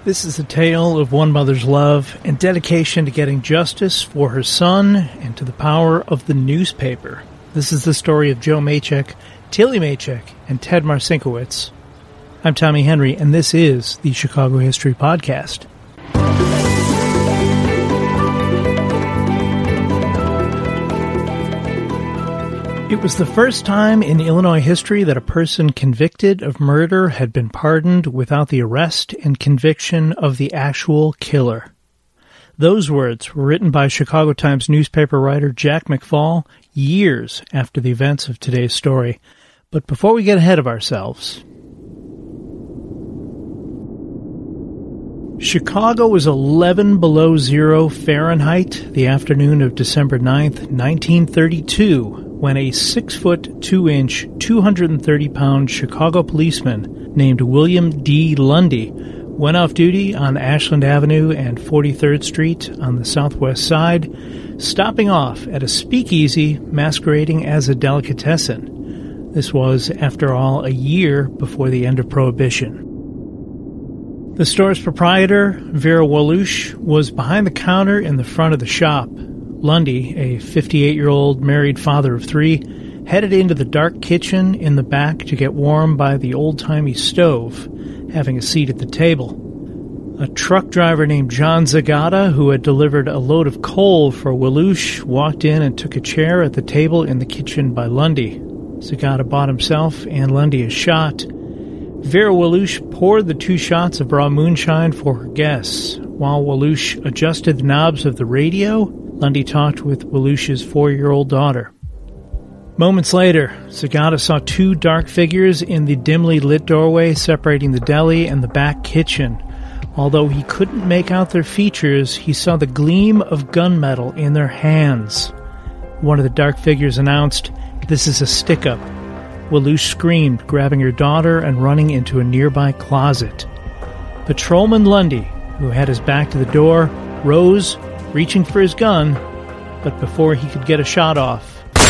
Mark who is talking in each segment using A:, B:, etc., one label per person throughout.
A: This is a tale of one mother's love and dedication to getting justice for her son and to the power of the newspaper. This is the story of Joe Machek, Tilly Machek, and Ted Marcinkiewicz. I'm Tommy Henry, and this is the Chicago History Podcast. It was the first time in Illinois history that a person convicted of murder had been pardoned without the arrest and conviction of the actual killer. Those words were written by Chicago Times newspaper writer Jack McFall years after the events of today's story. But before we get ahead of ourselves, Chicago was 11 below zero Fahrenheit the afternoon of December 9th, 1932, when a 6-foot 2-inch, 230-pound Chicago policeman named William D. Lundy went off duty on Ashland Avenue and 43rd Street on the southwest side, stopping off at a speakeasy masquerading as a delicatessen. This was, after all, a year before the end of Prohibition. The store's proprietor, Vera Walush, was behind the counter in the front of the shop. Lundy, a 58-year-old married father of 3, headed into the dark kitchen in the back to get warm by the old-timey stove, having a seat at the table. A truck driver named John Zagata, who had delivered a load of coal for Walush, walked in and took a chair at the table in the kitchen by Lundy. Zagata bought himself and Lundy a shot. Vera Walush poured the 2 shots of raw moonshine for her guests. While Walush adjusted the knobs of the radio, Lundy talked with Walush's 4-year-old daughter. Moments later, Zagata saw 2 dark figures in the dimly lit doorway separating the deli and the back kitchen. Although he couldn't make out their features, he saw the gleam of gunmetal in their hands. One of the dark figures announced, "This is a stick-up." Walush screamed, grabbing her daughter and running into a nearby closet. Patrolman Lundy, who had his back to the door, rose, reaching for his gun, but before he could get a shot off,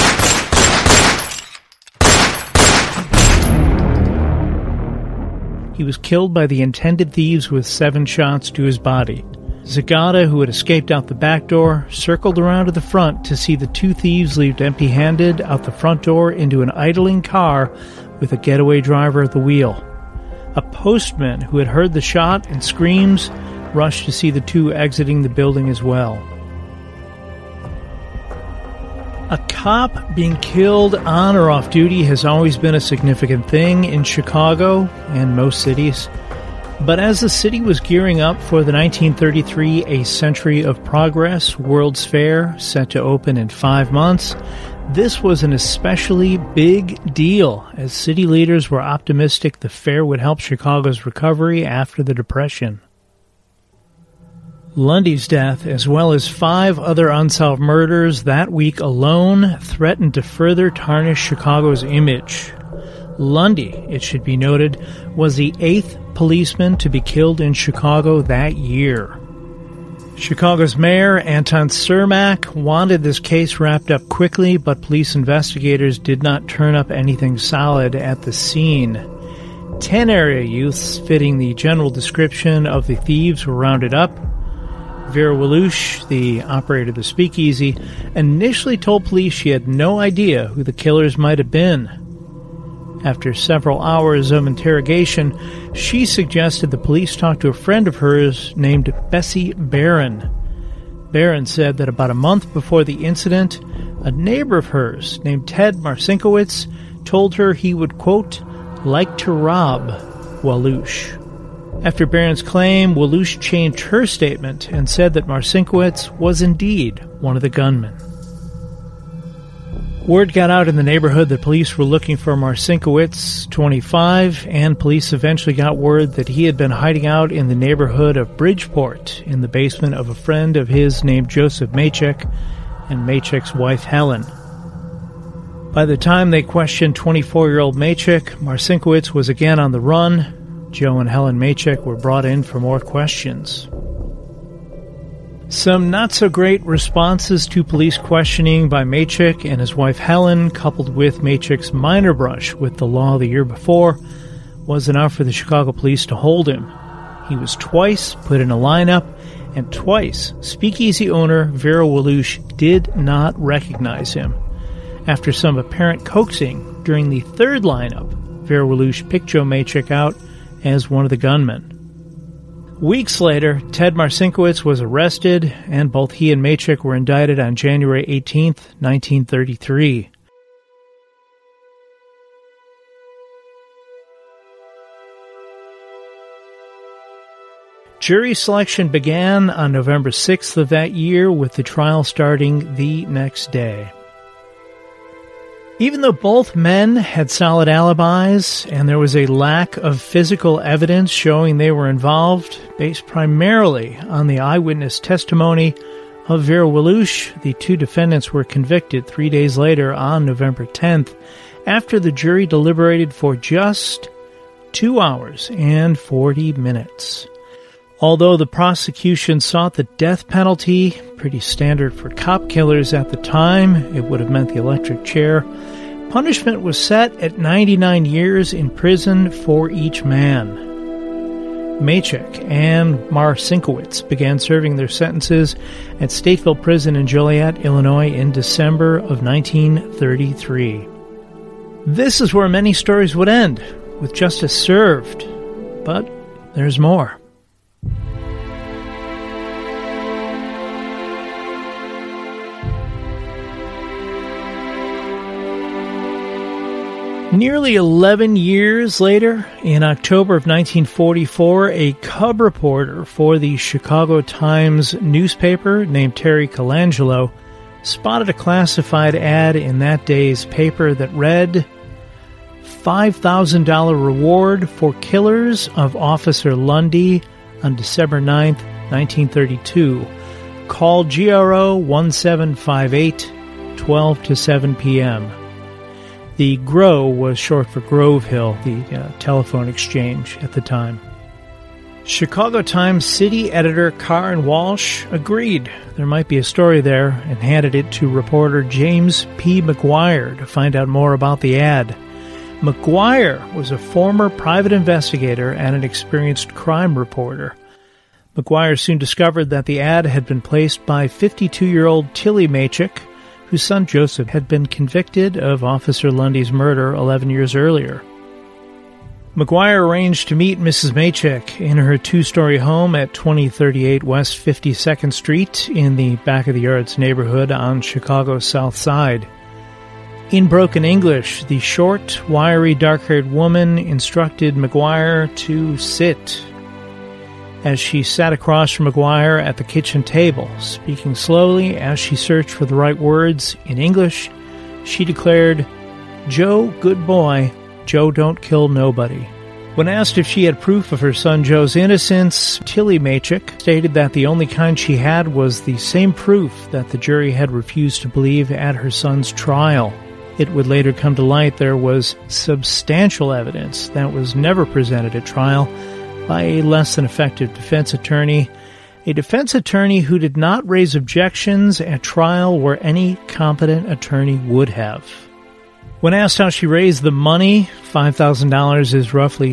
A: he was killed by the intended thieves with 7 shots to his body. Zagata, who had escaped out the back door, circled around to the front to see the 2 thieves leaped empty-handed out the front door into an idling car with a getaway driver at the wheel. A postman who had heard the shot and screams rushed to see the 2 exiting the building as well. A cop being killed on or off duty has always been a significant thing in Chicago and most cities. But as the city was gearing up for the 1933 A Century of Progress World's Fair, set to open in 5 months, this was an especially big deal, as city leaders were optimistic the fair would help Chicago's recovery after the Depression. Lundy's death, as well as 5 other unsolved murders that week alone, threatened to further tarnish Chicago's image. Lundy, it should be noted, was the 8th policeman to be killed in Chicago that year. Chicago's mayor, Anton Cermak, wanted this case wrapped up quickly, but police investigators did not turn up anything solid at the scene. 10 area youths fitting the general description of the thieves were rounded up. Vera Walush, the operator of the speakeasy, initially told police she had no idea who the killers might have been. After several hours of interrogation, she suggested the police talk to a friend of hers named Bessie Barron. Barron said that about a month before the incident, a neighbor of hers named Ted Marcinkiewicz told her he would, quote, like to rob Walush. After Barron's claim, Walush changed her statement and said that Marcinkiewicz was indeed one of the gunmen. Word got out in the neighborhood that police were looking for Marcinkiewicz, 25, and police eventually got word that he had been hiding out in the neighborhood of Bridgeport in the basement of a friend of his named Joseph Machek and Machek's wife Helen. By the time they questioned 24-year-old Machek, Marcinkiewicz was again on the run. Joe and Helen Machek were brought in for more questions. Some not-so-great responses to police questioning by Machek and his wife Helen, coupled with Machek's minor brush with the law the year before, was enough for the Chicago police to hold him. He was twice put in a lineup, and twice speakeasy owner Vera Wallouch did not recognize him. After some apparent coaxing during the third lineup, Vera Wallouch picked Joe Machik out as one of the gunmen. Weeks later, Ted Marcinkiewicz was arrested, and both he and Machik were indicted on January 18, 1933. Jury selection began on November 6th of that year, with the trial starting the next day. Even though both men had solid alibis and there was a lack of physical evidence showing they were involved, based primarily on the eyewitness testimony of Vera Wallouch, the two defendants were convicted 3 days later on November 10th, after the jury deliberated for just 2 hours and 40 minutes. Although the prosecution sought the death penalty, pretty standard for cop killers at the time, it would have meant the electric chair, punishment was set at 99 years in prison for each man. Machik and Marcinkiewicz began serving their sentences at Stateville Prison in Joliet, Illinois in December of 1933. This is where many stories would end, with justice served. But there's more. Nearly 11 years later, in October of 1944, a cub reporter for the Chicago Times newspaper named Terry Colangelo spotted a classified ad in that day's paper that read, $5,000 reward for killers of Officer Lundy on December 9th, 1932. Call GRO 1758, 12 to 7 p.m. The GRO was short for Grove Hill, the telephone exchange at the time. Chicago Times city editor Karen Walsh agreed there might be a story there and handed it to reporter James P. McGuire to find out more about the ad. McGuire was a former private investigator and an experienced crime reporter. McGuire soon discovered that the ad had been placed by 52-year-old Tilly Machik, whose son Joseph had been convicted of Officer Lundy's murder 11 years earlier. McGuire arranged to meet Mrs. Machik in her two-story home at 2038 West 52nd Street in the back-of-the-yards neighborhood on Chicago's South Side. In broken English, the short, wiry, dark-haired woman instructed McGuire to sit. As she sat across from McGuire at the kitchen table, speaking slowly as she searched for the right words in English, she declared, "Joe, good boy. Joe don't kill nobody." When asked if she had proof of her son Joe's innocence, Tilly Machik stated that the only kind she had was the same proof that the jury had refused to believe at her son's trial. It would later come to light there was substantial evidence that was never presented at trial by a less than effective defense attorney, a defense attorney who did not raise objections at trial where any competent attorney would have. When asked how she raised the money, $5,000 is roughly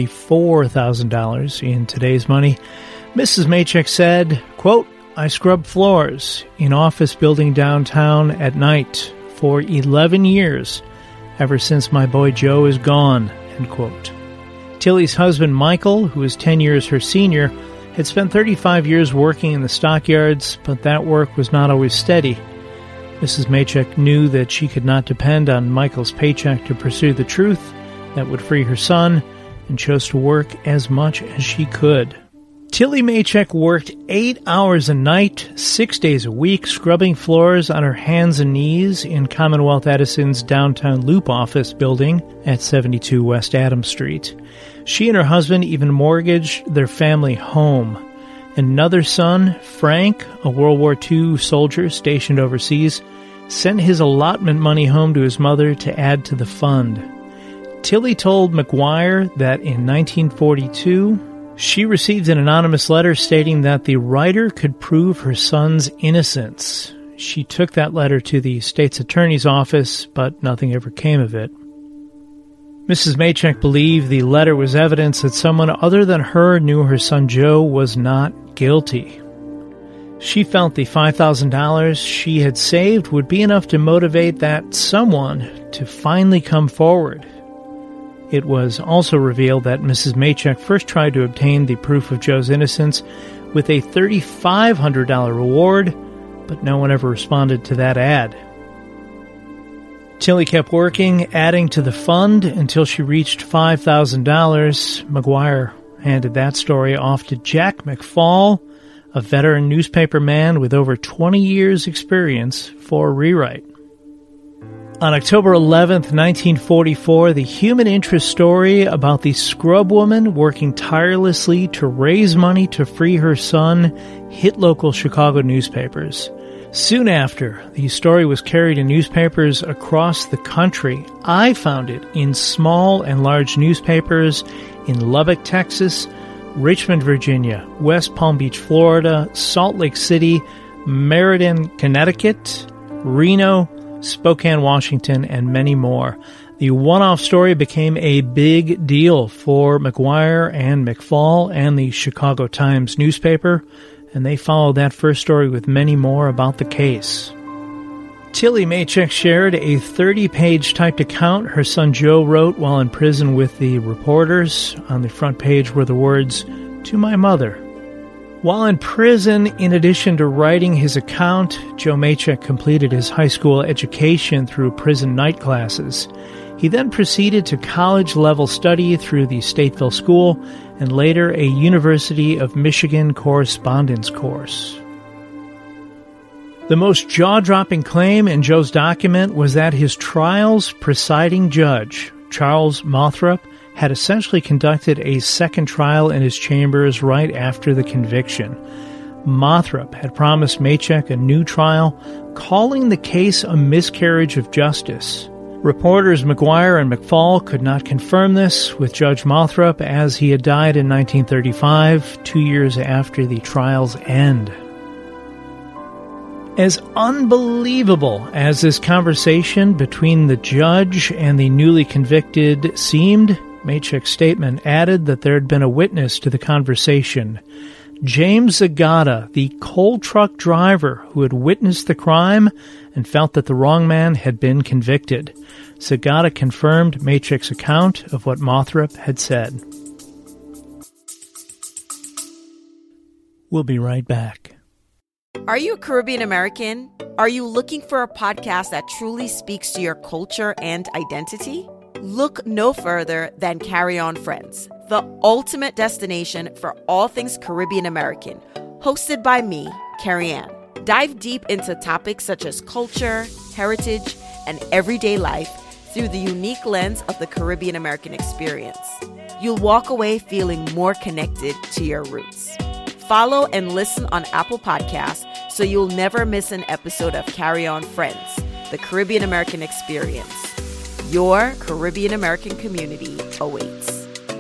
A: $74,000 in today's money, Mrs. Machik said, quote, "I scrub floors in office building downtown at night for 11 years, ever since my boy Joe is gone," end quote. Tilly's husband, Michael, who was 10 years her senior, had spent 35 years working in the stockyards, but that work was not always steady. Mrs. Machik knew that she could not depend on Michael's paycheck to pursue the truth that would free her son, and chose to work as much as she could. Tilly Machik worked 8 hours a night, 6 days a week, scrubbing floors on her hands and knees in Commonwealth Edison's downtown Loop office building at 72 West Adams Street. She and her husband even mortgaged their family home. Another son, Frank, a World War II soldier stationed overseas, sent his allotment money home to his mother to add to the fund. Tilly told McGuire that in 1942, she received an anonymous letter stating that the writer could prove her son's innocence. She took that letter to the state's attorney's office, but nothing ever came of it. Mrs. Maychek believed the letter was evidence that someone other than her knew her son Joe was not guilty. She felt the $5,000 she had saved would be enough to motivate that someone to finally come forward. It was also revealed that Mrs. Maychek first tried to obtain the proof of Joe's innocence with a $3,500 reward, but no one ever responded to that ad. Tilly kept working, adding to the fund until she reached $5,000. McGuire handed that story off to Jack McFall, a veteran newspaper man with over 20 years' experience, for a rewrite. On October 11th, 1944, the human interest story about the scrub woman working tirelessly to raise money to free her son hit local Chicago newspapers. Soon after, the story was carried in newspapers across the country. I found it in small and large newspapers in Lubbock, Texas, Richmond, Virginia, West Palm Beach, Florida, Salt Lake City, Meriden, Connecticut, Reno, Spokane, Washington, and many more. The one-off story became a big deal for McGuire and McFall and the Chicago Times newspaper, and they followed that first story with many more about the case. Tilly Maychek shared a 30-page typed account her son Joe wrote while in prison with the reporters. On the front page were the words, "To my mother." While in prison, in addition to writing his account, Joe Maychek completed his high school education through prison night classes. He then proceeded to college-level study through the Stateville School and later a University of Michigan correspondence course. The most jaw-dropping claim in Joe's document was that his trial's presiding judge, Charles Mothrup, had essentially conducted a second trial in his chambers right after the conviction. Mothrup had promised Maychek a new trial, calling the case a miscarriage of justice. Reporters McGuire and McFall could not confirm this with Judge Mothrup, as he had died in 1935, 2 years after the trial's end. As unbelievable as this conversation between the judge and the newly convicted seemed, Maychek's statement added that there had been a witness to the conversation. James Zagata, the coal truck driver who had witnessed the crime and felt that the wrong man had been convicted. Zagata confirmed Maychek's account of what Mothrup had said. We'll be right back.
B: Are you a Caribbean American? Are you looking for a podcast that truly speaks to your culture and identity? Look no further than Carry On Friends, the ultimate destination for all things Caribbean American, hosted by me, Carrie Ann. Dive deep into topics such as culture, heritage, and everyday life through the unique lens of the Caribbean American experience. You'll walk away feeling more connected to your roots. Follow and listen on Apple Podcasts so you'll never miss an episode of Carry On Friends, the Caribbean American experience. Your Caribbean American community awaits.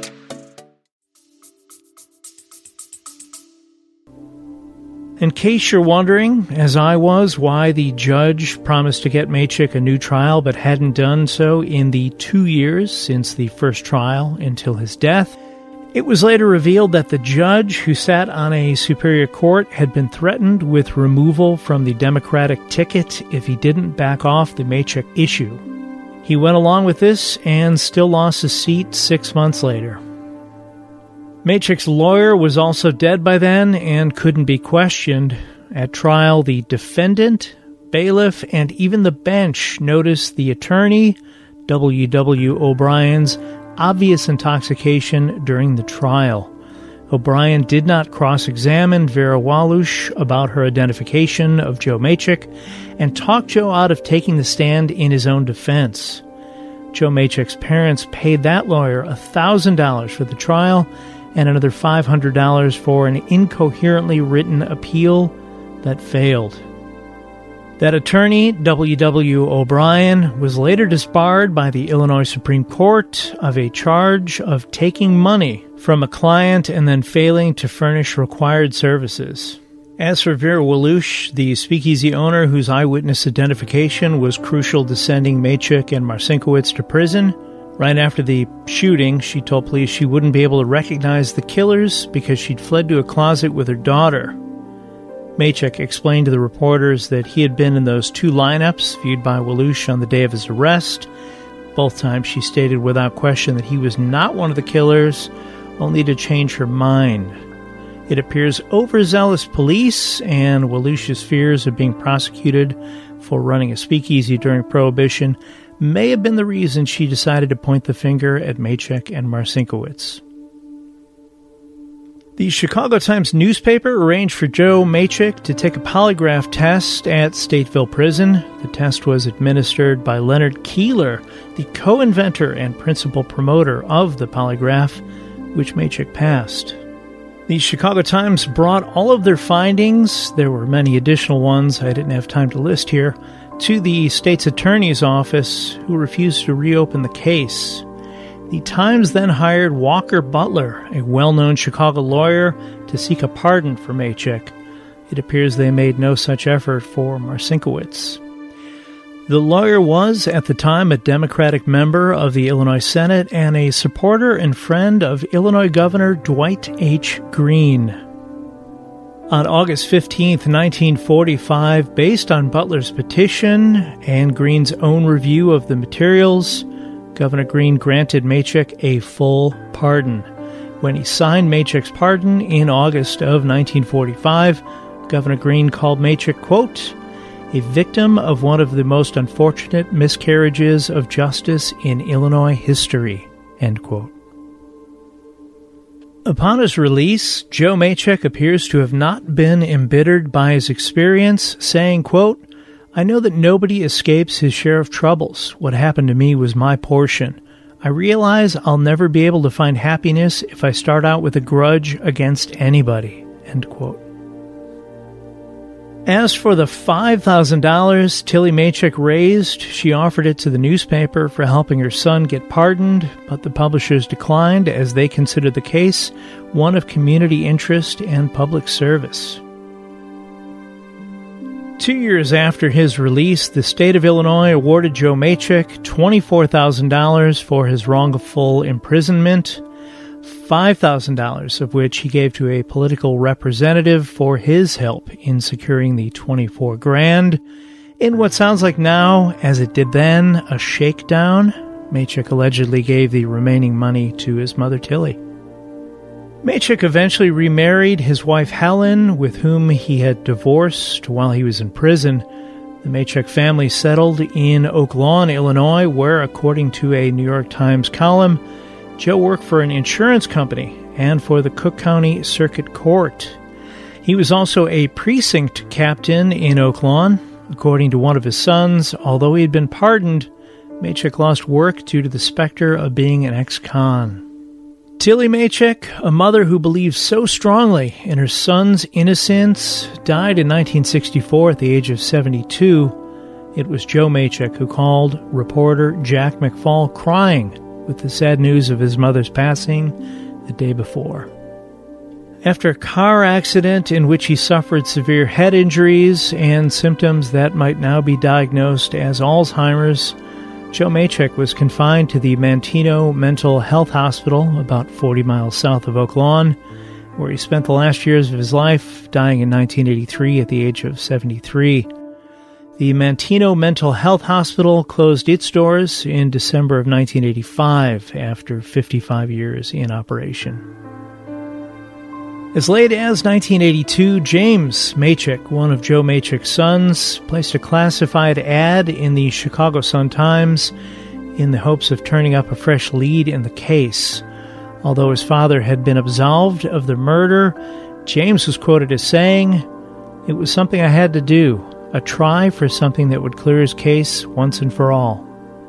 A: In case you're wondering, as I was, why the judge promised to get Maychek a new trial but hadn't done so in the 2 years since the first trial until his death, it was later revealed that the judge, who sat on a superior court, had been threatened with removal from the Democratic ticket if he didn't back off the Maychek issue. He went along with this and still lost his seat 6 months later. Maychek's lawyer was also dead by then and couldn't be questioned. At trial, the defendant, bailiff, and even the bench noticed the attorney, W.W. O'Brien's, obvious intoxication during the trial. O'Brien did not cross-examine Vera Walush about her identification of Joe Maychek and talked Joe out of taking the stand in his own defense. Joe Maychek's parents paid that lawyer $1,000 for the trial and another $500 for an incoherently written appeal that failed. That attorney, W.W. O'Brien, was later disbarred by the Illinois Supreme Court of a charge of taking money from a client and then failing to furnish required services. As for Vera Walush, the speakeasy owner whose eyewitness identification was crucial to sending Maychek and Marcinkiewicz to prison, Right after the shooting, she told police she wouldn't be able to recognize the killers because she'd fled to a closet with her daughter. Machek explained to the reporters that he had been in those two lineups viewed by Walush on the day of his arrest. Both times she stated without question that he was not one of the killers, only to change her mind. It appears overzealous police and Walush's fears of being prosecuted for running a speakeasy during Prohibition may have been the reason she decided to point the finger at Machek and Marcinkiewicz. The Chicago Times newspaper arranged for Joe Machek to take a polygraph test at Stateville Prison. The test was administered by Leonard Keeler, the co-inventor and principal promoter of the polygraph, which Machek passed. The Chicago Times brought all of their findings, there were many additional ones I didn't have time to list here, to the state's attorney's office, who refused to reopen the case. The Times then hired Walker Butler, a well-known Chicago lawyer, to seek a pardon for Machek. It appears they made no such effort for Marcinkiewicz. The lawyer was, at the time, a Democratic member of the Illinois Senate and a supporter and friend of Illinois Governor Dwight H. Green. On August 15, 1945, based on Butler's petition and Green's own review of the materials, Governor Green granted Machek a full pardon. When he signed Machek's pardon in August of 1945, Governor Green called Machek, quote, a victim of one of the most unfortunate miscarriages of justice in Illinois history, end quote. Upon his release, Joe Machek appears to have not been embittered by his experience, saying, quote, I know that nobody escapes his share of troubles. What happened to me was my portion. I realize I'll never be able to find happiness if I start out with a grudge against anybody, end quote. As for the $5,000 Tilly Machek raised, she offered it to the newspaper for helping her son get pardoned, but the publishers declined as they considered the case one of community interest and public service. 2 years after his release, the state of Illinois awarded Joe Machek $24,000 for his wrongful imprisonment, $5,000 of which he gave to a political representative for his help in securing the $24,000. In what sounds like now, as it did then, a shakedown, Machek allegedly gave the remaining money to his mother Tilly. Machek eventually remarried his wife Helen, with whom he had divorced while he was in prison. The Machek family settled in Oak Lawn, Illinois, where, according to a New York Times column, Joe worked for an insurance company and for the Cook County Circuit Court. He was also a precinct captain in Oak Lawn. According to one of his sons, although he had been pardoned, Machek lost work due to the specter of being an ex-con. Tilly Machek, a mother who believed so strongly in her son's innocence, died in 1964 at the age of 72. It was Joe Machek who called reporter Jack McFall crying with the sad news of his mother's passing the day before. After a car accident in which he suffered severe head injuries and symptoms that might now be diagnosed as Alzheimer's, Joe Machek was confined to the Manteno Mental Health Hospital about 40 miles south of Oak Lawn, where he spent the last years of his life, dying in 1983 at the age of 73. The Manteno Mental Health Hospital closed its doors in December of 1985 after 55 years in operation. As late as 1982, James Machek, one of Joe Machek's sons, placed a classified ad in the Chicago Sun-Times in the hopes of turning up a fresh lead in the case. Although his father had been absolved of the murder, James was quoted as saying, "It was something I had to do, a try for something that would clear his case once and for all."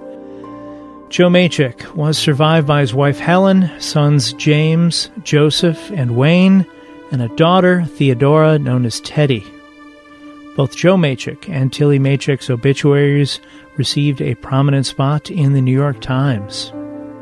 A: Joe Machek was survived by his wife Helen, sons James, Joseph, and Wayne, and a daughter, Theodora, known as Teddy. Both Joe Machek and Tilly Machek's obituaries received a prominent spot in the New York Times.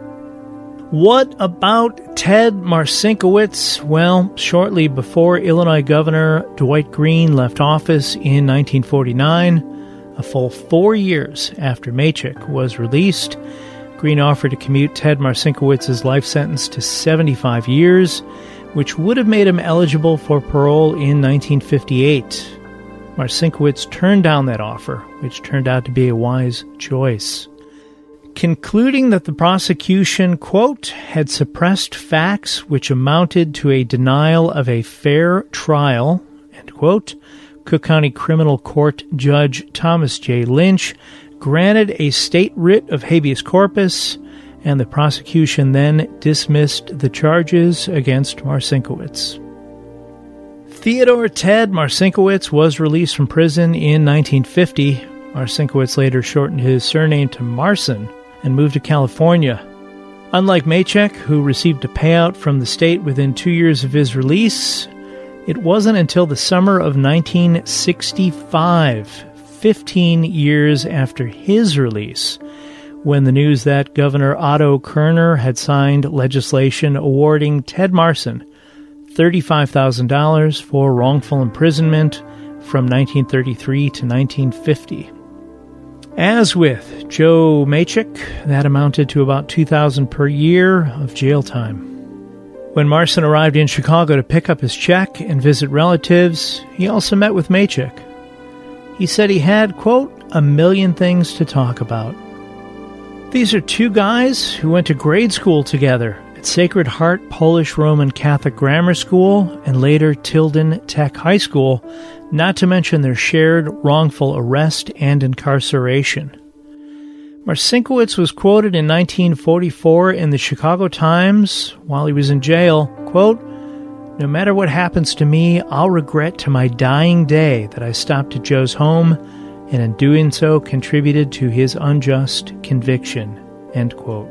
A: What about Ted Marcinkiewicz? Well, shortly before Illinois Governor Dwight Green left office in 1949, a full 4 years after Machek was released, Green offered to commute Ted Marcinkowitz's life sentence to 75 years, which would have made him eligible for parole in 1958. Marcinkowitz turned down that offer, which turned out to be a wise choice. Concluding that the prosecution, quote, had suppressed facts which amounted to a denial of a fair trial, end quote, Cook County Criminal Court Judge Thomas J. Lynch granted a state writ of habeas corpus, and the prosecution then dismissed the charges against Marcinkowitz. Theodore Ted Marcinkowitz was released from prison in 1950. Marcinkowitz later shortened his surname to Marcin and moved to California. Unlike Machek, who received a payout from the state within 2 years of his release, it wasn't until the summer of 1965, 15 years after his release, when the news that Governor Otto Kerner had signed legislation awarding Ted Marcin $35,000 for wrongful imprisonment from 1933 to 1950. As with Joe Machek, that amounted to about $2,000 per year of jail time. When Marcin arrived in Chicago to pick up his check and visit relatives, he also met with Machek. He said he had, quote, a million things to talk about. These are two guys who went to grade school together at Sacred Heart Polish Roman Catholic Grammar School and later Tilden Tech High School, not to mention their shared wrongful arrest and incarceration. Marcinkowitz was quoted in 1944 in the Chicago Times while he was in jail, quote, "No matter what happens to me, I'll regret to my dying day that I stopped at Joe's home and in doing so contributed to his unjust conviction," end quote.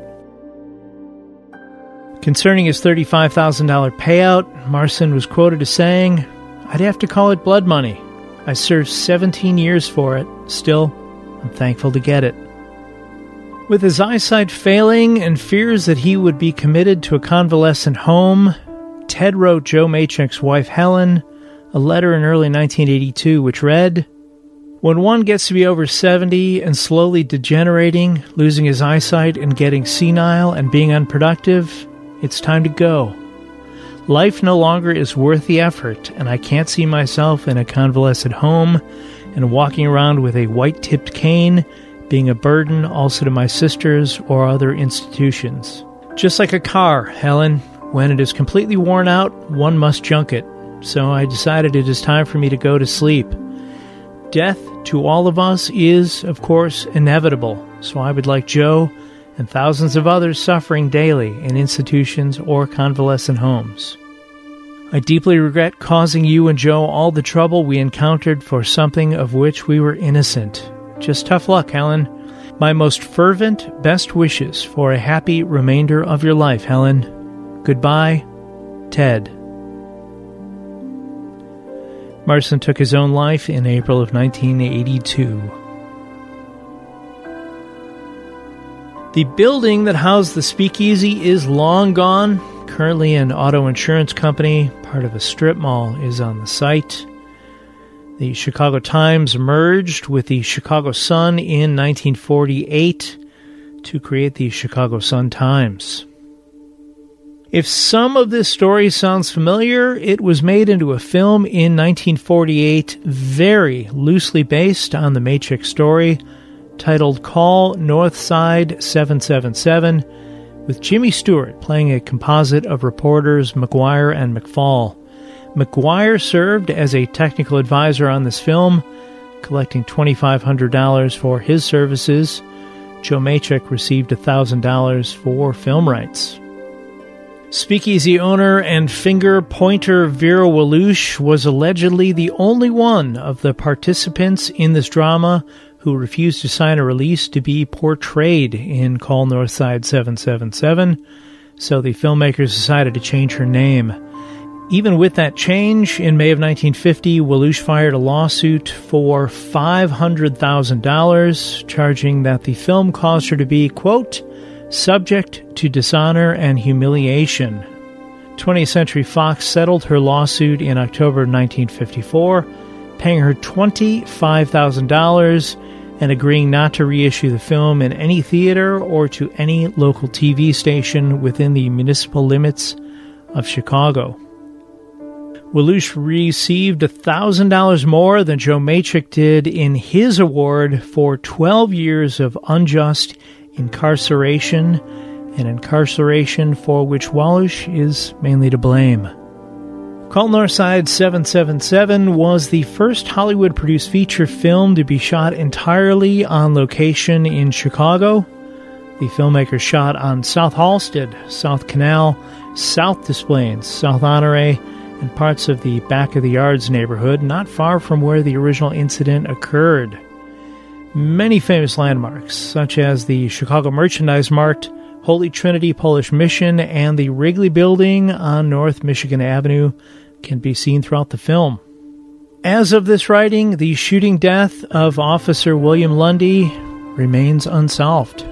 A: Concerning his $35,000 payout, Marcin was quoted as saying, "I'd have to call it blood money. I served 17 years for it. Still, I'm thankful to get it." With his eyesight failing and fears that he would be committed to a convalescent home, Ted wrote Joe Machek's wife Helen a letter in early 1982 which read, "When one gets to be over 70 and slowly degenerating, losing his eyesight and getting senile and being unproductive, it's time to go. Life no longer is worth the effort, and I can't see myself in a convalescent home and walking around with a white-tipped cane, being a burden also to my sisters or other institutions. Just like a car, Helen, when it is completely worn out, one must junk it. So I decided it is time for me to go to sleep. Death to all of us is, of course, inevitable, so I would like Joe and thousands of others suffering daily in institutions or convalescent homes. I deeply regret causing you and Joe all the trouble we encountered for something of which we were innocent. Just tough luck, Helen. My most fervent best wishes for a happy remainder of your life, Helen. Goodbye, Ted." Marcin took his own life in April of 1982. The building that housed the Speakeasy is long gone. Currently an auto insurance company, part of a strip mall, is on the site. The Chicago Times merged with the Chicago Sun in 1948 to create the Chicago Sun-Times. If some of this story sounds familiar, it was made into a film in 1948, very loosely based on the Machek story, titled Call Northside 777, with Jimmy Stewart playing a composite of reporters McGuire and McFall. McGuire served as a technical advisor on this film, collecting $2,500 for his services. Joe Machek received $1,000 for film rights. Speakeasy owner and finger pointer Vera Walush was allegedly the only one of the participants in this drama who refused to sign a release to be portrayed in Call Northside 777, so the filmmakers decided to change her name. Even with that change, in May of 1950, Walush fired a lawsuit for $500,000, charging that the film caused her to be, quote, subject to dishonor and humiliation. 20th Century Fox settled her lawsuit in October 1954, paying her $25,000 and agreeing not to reissue the film in any theater or to any local TV station within the municipal limits of Chicago. Walush received $1,000 more than Joe Machik did in his award for 12 years of unjust incarceration, an incarceration for which Walush is mainly to blame. Call Northside 777 was the first Hollywood-produced feature film to be shot entirely on location in Chicago. The filmmakers shot on South Halsted, South Canal, South Des Plaines, South Honore, and parts of the Back of the Yards neighborhood, not far from where the original incident occurred. Many famous landmarks, such as the Chicago Merchandise Mart, Holy Trinity Polish Mission, and the Wrigley Building on North Michigan Avenue, can be seen throughout the film. As of this writing, the shooting death of Officer William Lundy remains unsolved.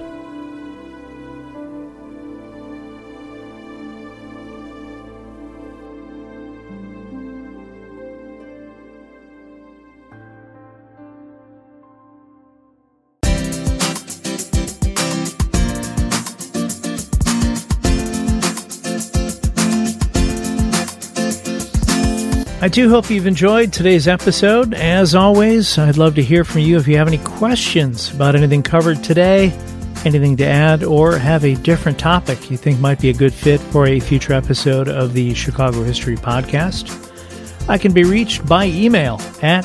A: I do hope you've enjoyed today's episode. As always, I'd love to hear from you if you have any questions about anything covered today, anything to add, or have a different topic you think might be a good fit for a future episode of the Chicago History Podcast. I can be reached by email at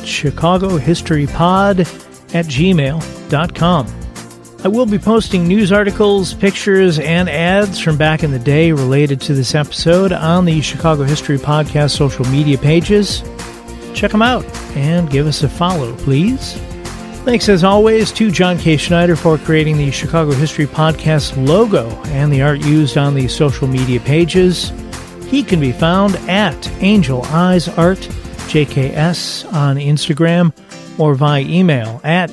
A: chicagohistorypod@gmail.com. I will be posting news articles, pictures, and ads from back in the day related to this episode on the Chicago History Podcast social media pages. Check them out and give us a follow, please. Thanks, as always, to John K. Schneider for creating the Chicago History Podcast logo and the art used on the social media pages. He can be found at Angel Eyes Art JKS on Instagram or via email at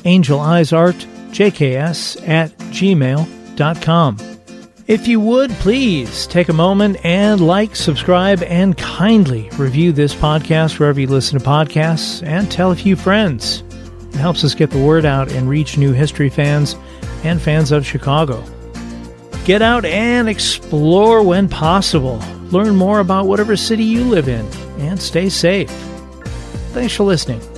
A: angeleyesartjks@gmail.com. If you would, please take a moment and like, subscribe, and kindly review this podcast wherever you listen to podcasts, and tell a few friends. It helps us get the word out and reach new history fans and fans of Chicago. Get out and explore when possible. Learn more about whatever city you live in, and stay safe. Thanks for listening.